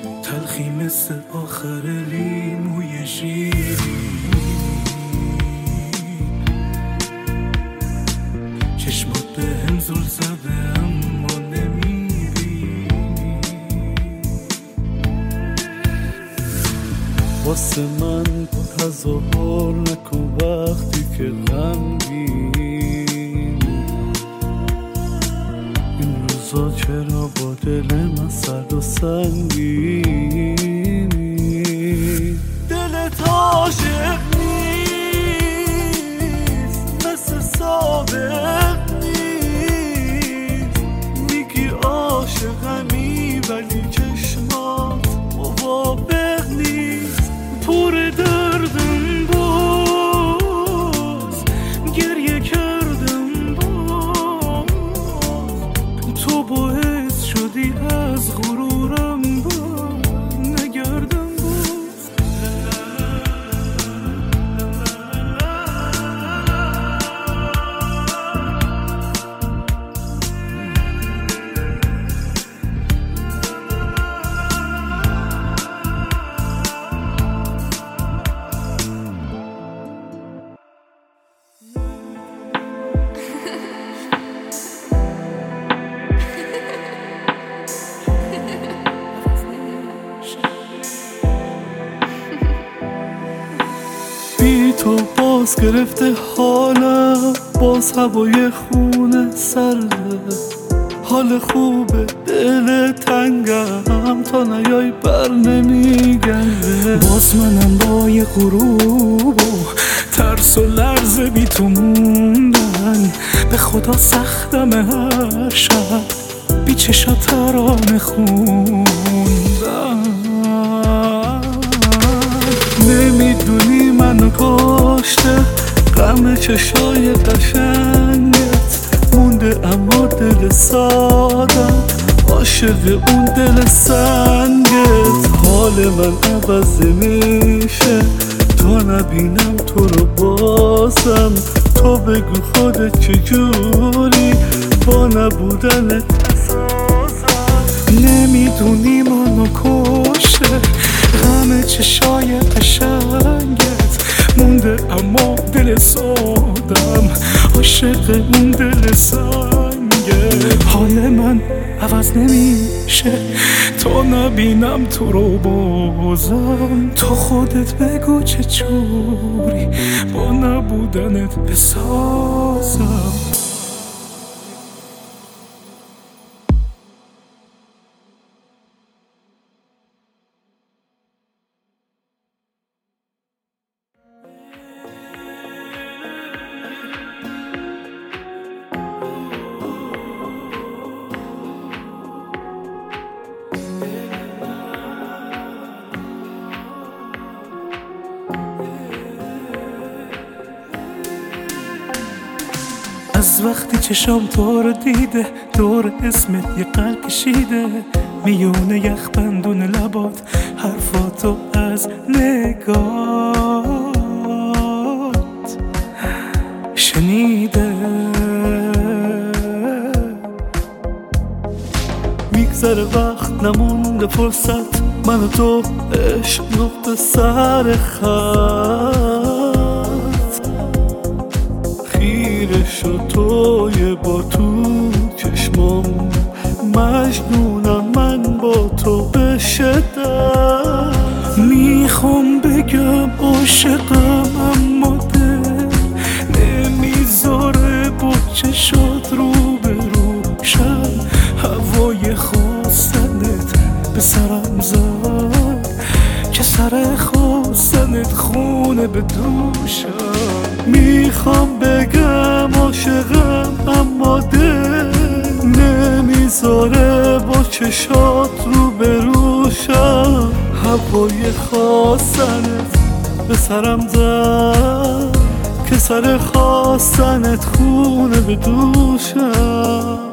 تلخی مثل آخر لیموی شیرین، چشمات به هم زل زده اما نمیبینی. واسه من تظاهر نکن وقتی که غمگینی. این روزا چرا با دل من سرد و سنگینی؟ دلت عاشق نیست مثل سابق نیست. میگی عاشقمی ولی چشمات موافق نیست. پر دردم باز گریه کردم باز، تو باعث شدی از غرورم باز نگردم باز. بی تو باز گرفته حالم، باز هوای خونه سرده. حال خوبه دل تنگم، تا نیای بر نمیگرده. باز منم با یه غروب و ترس و لرزه بی تو موندن. به خدا سختم هر شب بی چشا ترانه خوندن. نمیدونی منو کشته غم چشای قشنگت مونده، اما دل سادم عاشق اون دل سنگت. حال من عوض میشه تا نبینم تو رو بازم. تو بگو خودت چجوری با نبودنت بسازم. نمیدونی منو کشته غم چشای قشنگت مونده، اما دل سادم عاشق اون دل سنگت. حال من عوض نمیشه تا نبینم تو رو بازم. تو خودت بگو چجوری با نبودنت بسازم. از وقتی چشام تو رو دیده دور اسمت یه قلب کشیده. میونه یخ بندون لبات حرفاتو از نگات شنیده. میگذره وقت نمونده فرصت، من و تو عشق نقطه سر خط. خیره شد توی با تو چشمام، مجنونم من با تو به شدت. میخوام بگم عاشقم اما دل نمیذاره با چشات رو به روشم. هوای خواستنت به سرم زد که سر خواستنت خونه به دوشم. میخوام بگم عاشقم اما دل نمیذاره با چشات رو به روشم. هوای خواستنت به سرم زد که سر خواستنت خونه به دوشم.